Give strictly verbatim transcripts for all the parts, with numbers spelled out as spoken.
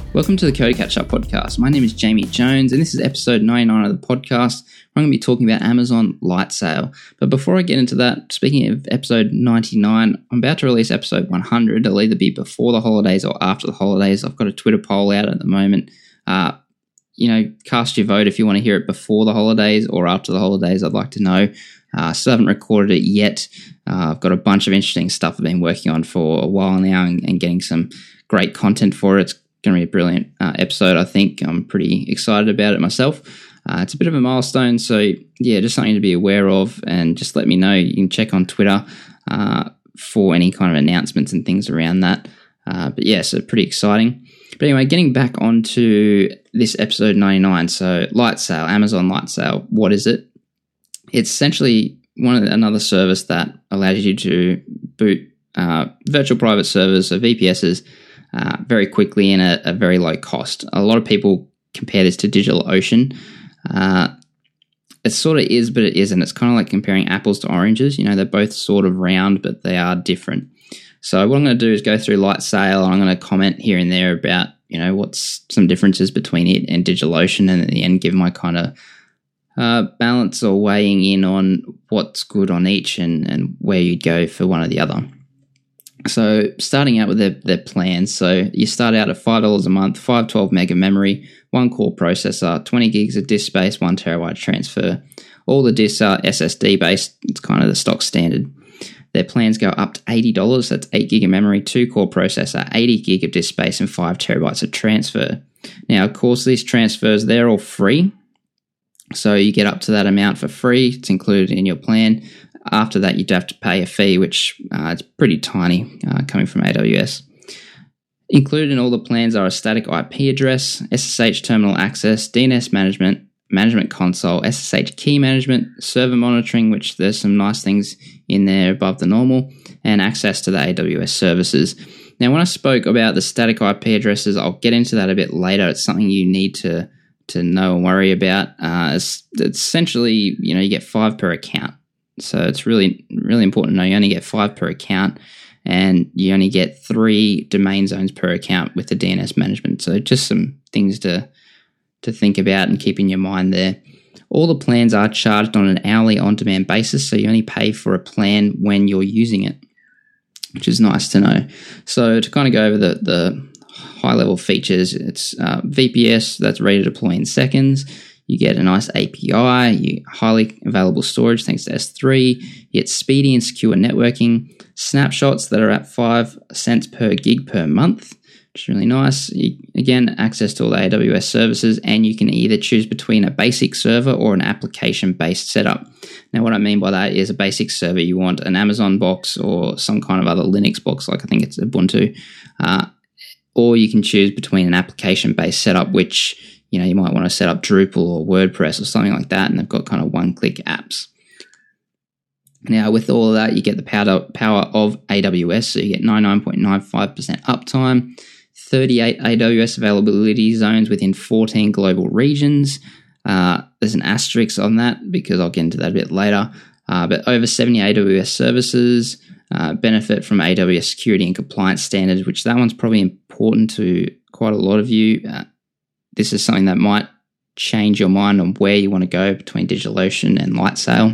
Welcome to the Code Catch Up podcast. My name is Jamie Jones, and this is episode ninety-nine of the podcast. I'm going to be talking about Amazon Lightsail. But before I get into that, speaking of episode ninety-nine, I'm about to release episode one hundred. It'll either be before the holidays or after the holidays. I've got a Twitter poll out at the moment. Uh, you know, cast your vote if you want to hear it before the holidays or after the holidays. I'd like to know. I uh, still haven't recorded it yet. Uh, I've got a bunch of interesting stuff I've been working on for a while now and, and getting some great content for it. It's going to be a brilliant uh, episode, I think. I'm pretty excited about it myself. Uh, it's a bit of a milestone, so yeah, just something to be aware of, and just let me know. You can check on Twitter uh, for any kind of announcements and things around that. Uh, but yeah, so pretty exciting. But anyway, getting back onto this episode ninety-nine. So Lightsail, Amazon Lightsail, what is it? It's essentially one of the, another service that allows you to boot uh, virtual private servers, so V P Ss, uh, very quickly and at a very low cost. A lot of people compare this to DigitalOcean. Uh, it sort of is, but it isn't. It's kind of like comparing apples to oranges. You know, they're both sort of round, but they are different. So what I'm going to do is go through Lightsail, and I'm going to comment here and there about, you know, what's some differences between it and DigitalOcean, and at the end give my kind of uh, balance or weighing in on what's good on each and, and where you'd go for one or the other. So starting out with their, their plans. So you start out at five dollars a month, five twelve meg of memory, one core processor, twenty gigs of disk space, one terabyte transfer. All the disks are S S D based. It's kind of the stock standard. Their plans go up to eighty dollars. That's eight gig of memory, two core processor, eighty gig of disk space, and five terabytes of transfer. Now, of course, these transfers, they're all free. So you get up to that amount for free. It's included in your plan. After that, you'd have to pay a fee, which uh, is pretty tiny uh, coming from A W S. Included in all the plans are a static I P address, S S H terminal access, D N S management, management console, S S H key management, server monitoring, which there's some nice things in there above the normal, and access to the A W S services. Now, when I spoke about the static I P addresses, I'll get into that a bit later. It's something you need to, to know and worry about. Uh, it's, it's essentially, you know, you get five per account. So it's really, really important to know you only get five per account, and you only get three domain zones per account with the D N S management. So just some things to to think about and keep in your mind there. All the plans are charged on an hourly on-demand basis, so you only pay for a plan when you're using it, which is nice to know. So to kind of go over the, the high-level features, it's uh, V P S that's ready to deploy in seconds. You get a nice A P I, you highly available storage thanks to S three, you get speedy and secure networking, snapshots that are at five cents per gig per month, which is really nice. You, again, access to all the A W S services, and you can either choose between a basic server or an application-based setup. Now, what I mean by that is a basic server, you want an Amazon box or some kind of other Linux box, like I think it's Ubuntu, uh, or you can choose between an application-based setup, which you know, you might want to set up Drupal or WordPress or something like that, and they've got kind of one-click apps. Now, with all of that, you get the power, power of A W S, so you get ninety-nine point nine five percent uptime, thirty-eight A W S availability zones within fourteen global regions. Uh, there's an asterisk on that because I'll get into that a bit later. Uh, but over seventy A W S services uh, benefit from A W S security and compliance standards, which that one's probably important to quite a lot of you. Uh, This is something that might change your mind on where you want to go between DigitalOcean and Lightsail.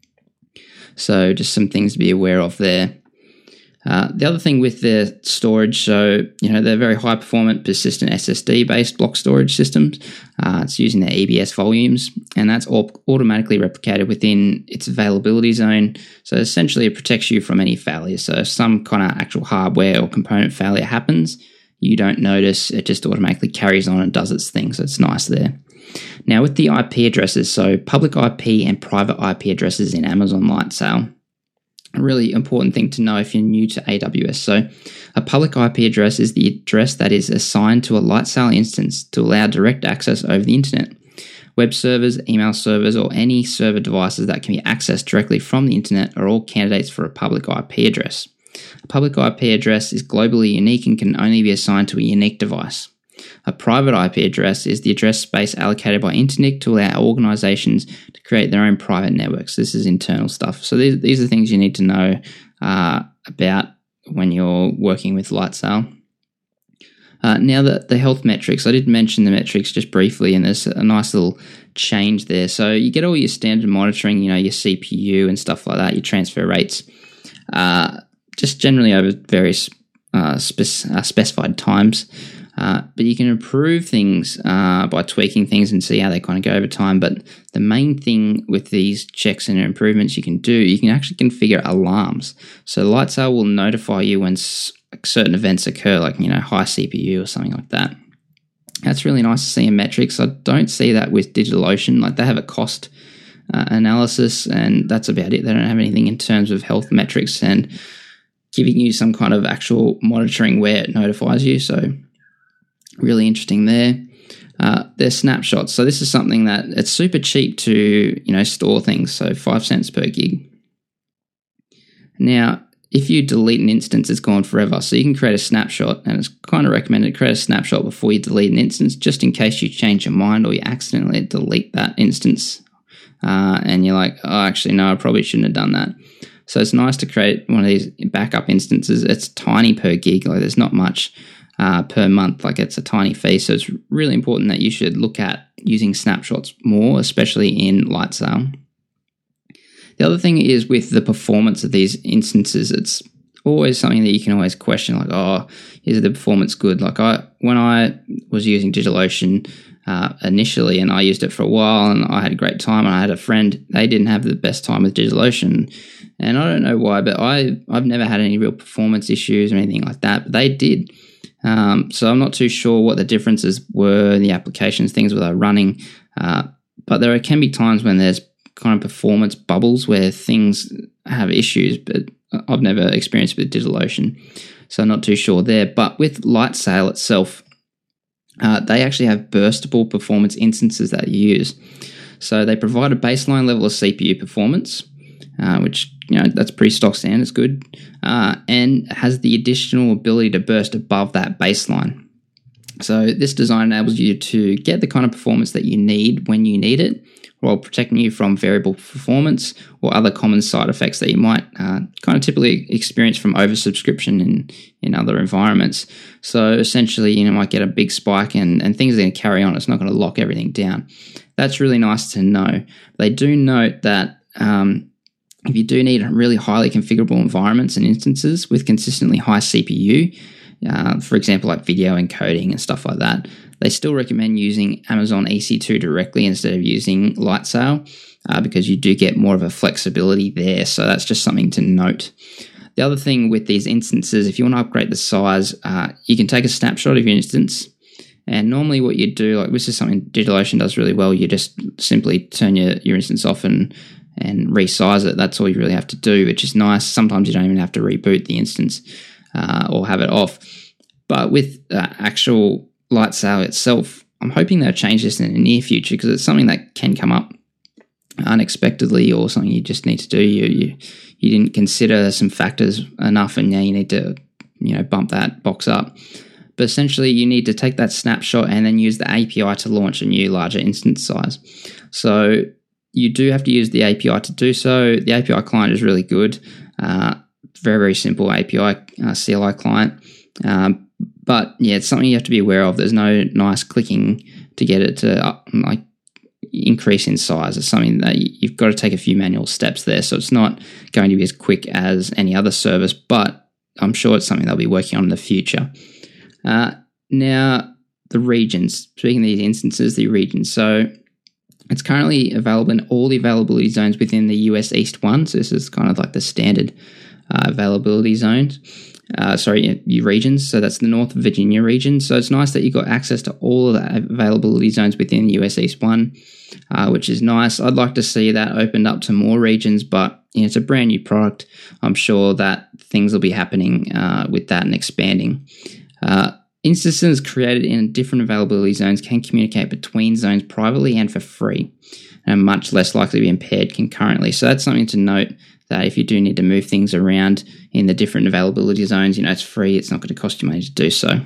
So just some things to be aware of there. Uh, the other thing with their storage, so, you know, they're very high-performant, persistent S S D-based block storage systems. Uh, it's using their E B S volumes, and that's all automatically replicated within its availability zone. So essentially, it protects you from any failures. So if some kind of actual hardware or component failure happens, you don't notice, it just automatically carries on and does its thing, so it's nice there. Now with the I P addresses, so public I P and private I P addresses in Amazon Lightsail, a really important thing to know if you're new to A W S. So a public I P address is the address that is assigned to a Lightsail instance to allow direct access over the internet. Web servers, email servers, or any server devices that can be accessed directly from the internet are all candidates for a public I P address. A public I P address is globally unique and can only be assigned to a unique device. A private I P address is the address space allocated by Internet to allow organizations to create their own private networks. This is internal stuff. So these, these are things you need to know uh, about when you're working with Lightsail. Uh, now that the health metrics, I did mention the metrics just briefly, and there's a nice little change there. So you get all your standard monitoring, you know, your C P U and stuff like that, your transfer rates, uh, just generally over various uh, spec- uh, specified times. Uh, but you can improve things uh, by tweaking things and see how they kind of go over time. But the main thing with these checks and improvements you can do, you can actually configure alarms. So Lightsail will notify you when s- certain events occur, like, you know, high C P U or something like that. That's really nice to see in metrics. I don't see that with DigitalOcean. Like, they have a cost uh, analysis, and that's about it. They don't have anything in terms of health metrics and giving you some kind of actual monitoring where it notifies you. So really interesting there. Uh, they're snapshots. So this is something that it's super cheap to, you know, store things. So five cents per gig. Now, if you delete an instance, it's gone forever. So you can create a snapshot, and it's kind of recommended to create a snapshot before you delete an instance, just in case you change your mind or you accidentally delete that instance. Uh, and you're like, oh, actually, no, I probably shouldn't have done that. So it's nice to create one of these backup instances. It's tiny per gig. Like, there's not much uh, per month. Like, it's a tiny fee. So it's really important that you should look at using snapshots more, especially in Lightsail. The other thing is with the performance of these instances, it's always something that you can always question, like, oh, is the performance good? Like, I when I was using DigitalOcean uh, initially, and I used it for a while, and I had a great time, and I had a friend, they didn't have the best time with DigitalOcean, and I don't know why, but I, I've never had any real performance issues or anything like that, but they did. Um, so I'm not too sure what the differences were in the applications, things were running, uh, but there can be times when there's kind of performance bubbles where things have issues, but I've never experienced with DigitalOcean, so I'm not too sure there. But with Lightsail itself, uh, they actually have burstable performance instances that you use. So they provide a baseline level of C P U performance, uh, which, you know, that's pretty stock standard, it's good, uh, and has the additional ability to burst above that baseline. So this design enables you to get the kind of performance that you need when you need it, while protecting you from variable performance or other common side effects that you might uh, kind of typically experience from oversubscription in, in other environments. So essentially, you know, might get a big spike and, and things are going to carry on. It's not going to lock everything down. That's really nice to know. They do note that um, if you do need really highly configurable environments and instances with consistently high C P U, uh, for example, like video encoding and stuff like that, they still recommend using Amazon E C two directly instead of using Lightsail uh, because you do get more of a flexibility there. So that's just something to note. The other thing with these instances, if you want to upgrade the size, uh, you can take a snapshot of your instance. And normally what you do, like this is something DigitalOcean does really well, you just simply turn your, your instance off and, and resize it. That's all you really have to do, which is nice. Sometimes you don't even have to reboot the instance uh, or have it off. But with uh, actual Lightsail itself, I'm hoping they'll change this in the near future because it's something that can come up unexpectedly or something you just need to do. You, you you didn't consider some factors enough, and now you need to, you know, bump that box up. But essentially, you need to take that snapshot and then use the A P I to launch a new larger instance size. So you do have to use the A P I to do so. The A P I client is really good. Uh, very, very simple A P I uh, C L I client. Um, But yeah, it's something you have to be aware of. There's no nice clicking to get it to uh, like increase in size. It's something that you've got to take a few manual steps there. So it's not going to be as quick as any other service, but I'm sure it's something they'll be working on in the future. Uh, now, the regions. Speaking of these instances, the regions. So it's currently available in all the availability zones within the U S East one. So this is kind of like the standard uh, availability zones. Uh, sorry, you regions. So that's the North Virginia region. So it's nice that you've got access to all of the availability zones within U S East one, uh, which is nice. I'd like to see that opened up to more regions, but you know, it's a brand new product. I'm sure that things will be happening uh, with that and expanding. Uh, instances created in different availability zones can communicate between zones privately and for free, and are much less likely to be impaired concurrently. So that's something to note, that if you do need to move things around in the different availability zones, you know, it's free. It's not going to cost you money to do so.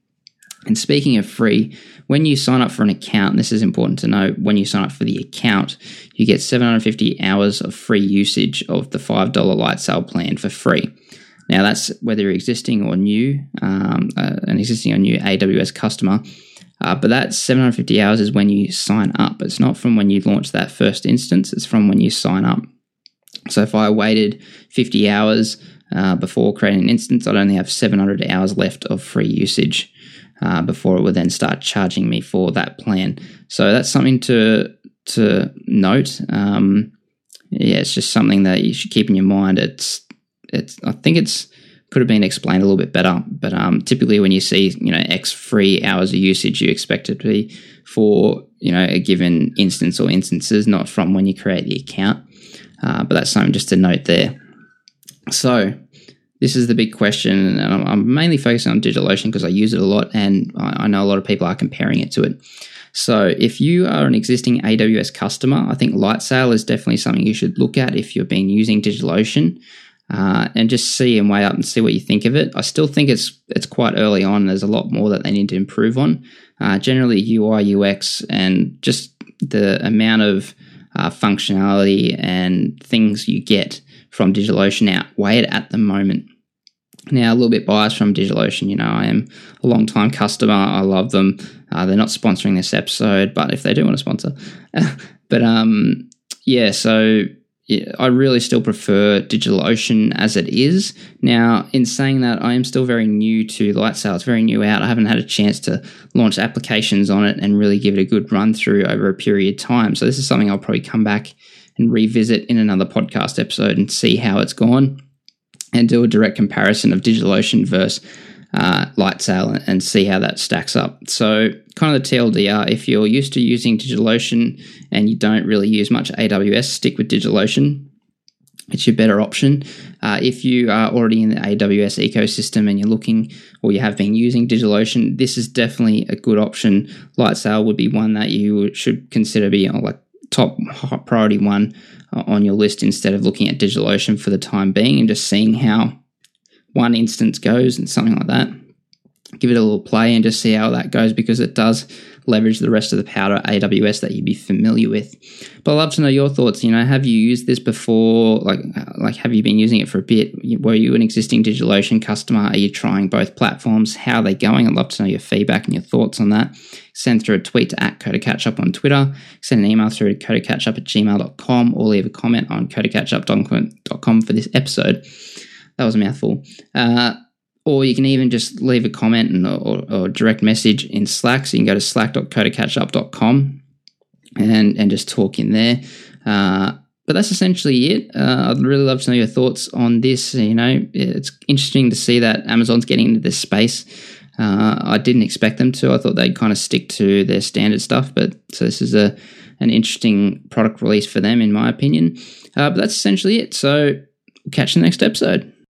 And speaking of free, when you sign up for an account, and this is important to know, when you sign up for the account, you get seven hundred fifty hours of free usage of the five dollars Lightsail plan for free. Now, that's whether you're existing or new, um, uh, an existing or new A W S customer. Uh, but that seven hundred fifty hours is when you sign up. It's not from when you launch that first instance. It's from when you sign up. So if I waited fifty hours uh, before creating an instance, I'd only have seven hundred hours left of free usage uh, before it would then start charging me for that plan. So that's something to to note. Um, yeah, it's just something that you should keep in your mind. It's it's I think it's could have been explained a little bit better, but um, typically when you see you know X free hours of usage, you expect it to be for you know a given instance or instances, not from when you create the account. Uh, but that's something just to note there. So this is the big question, and I'm, I'm mainly focusing on DigitalOcean because I use it a lot, and I, I know a lot of people are comparing it to it. So if you are an existing A W S customer, I think Lightsail is definitely something you should look at if you've been using DigitalOcean, uh, and just see and weigh up and see what you think of it. I still think it's it's quite early on. There's a lot more that they need to improve on. Uh, generally, U I, U X, and just the amount of uh, functionality and things you get from DigitalOcean outweigh it at the moment. Now, a little bit biased from DigitalOcean. You know, I am a long-time customer. I love them. Uh, they're not sponsoring this episode, but if they do want to sponsor. but, um, yeah, so yeah, I really still prefer DigitalOcean as it is. Now, in saying that, I am still very new to Lightsail. It's very new out. I haven't had a chance to launch applications on it and really give it a good run-through over a period of time. So this is something I'll probably come back and revisit in another podcast episode and see how it's gone, and do a direct comparison of DigitalOcean versus uh, Lightsail and see how that stacks up. So kind of the T L D R, if you're used to using DigitalOcean and you don't really use much A W S, stick with DigitalOcean. It's your better option. Uh, if you are already in the A W S ecosystem and you're looking, or you have been using DigitalOcean, this is definitely a good option. Lightsail would be one that you should consider being like top priority one on your list instead of looking at DigitalOcean for the time being and just seeing how one instance goes and something like that. Give it a little play and just see how that goes, because it does leverage the rest of the power of A W S that you'd be familiar with. But I'd love to know your thoughts. You know, have you used this before? Like, like have you been using it for a bit? Were you an existing DigitalOcean customer? Are you trying both platforms? How are they going? I'd love to know your feedback and your thoughts on that. Send through a tweet to at CoderCatchup on Twitter. Send an email through to codercatchup at gmail dot com, or leave a comment on codercatchup dot com for this episode. That was a mouthful. Uh, Or you can even just leave a comment and, or, or direct message in Slack. So you can go to slack dot codercatchup dot com and, and just talk in there. Uh, but that's essentially it. Uh, I'd really love to know your thoughts on this. You know, it's interesting to see that Amazon's getting into this space. Uh, I didn't expect them to. I thought they'd kind of stick to their standard stuff. But so this is a an interesting product release for them, in my opinion. Uh, but that's essentially it. So we'll catch you in the next episode.